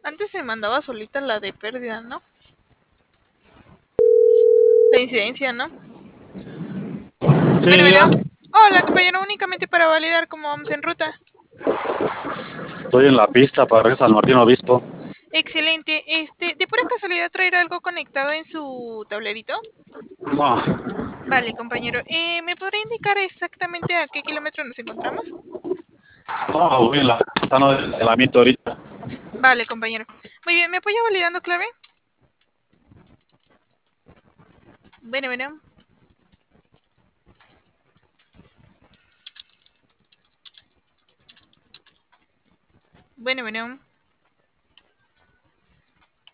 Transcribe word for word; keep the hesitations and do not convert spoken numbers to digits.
Antes se mandaba solita la de pérdida, ¿no? La incidencia, ¿no? Sí, Bueno, diga. bueno. Hola, compañero, únicamente para validar cómo vamos en ruta. Estoy en la pista para ir a San Martín Obispo. Excelente. Este, ¿de pura casualidad traer algo conectado en su tablerito? No, Vale, compañero. Eh, ¿me podría indicar exactamente a qué kilómetro nos encontramos? no, voy en la están de entrenamiento ahorita. Vale, compañero. Muy bien, ¿me apoya validando clave? Bueno, bueno. Bueno, bueno.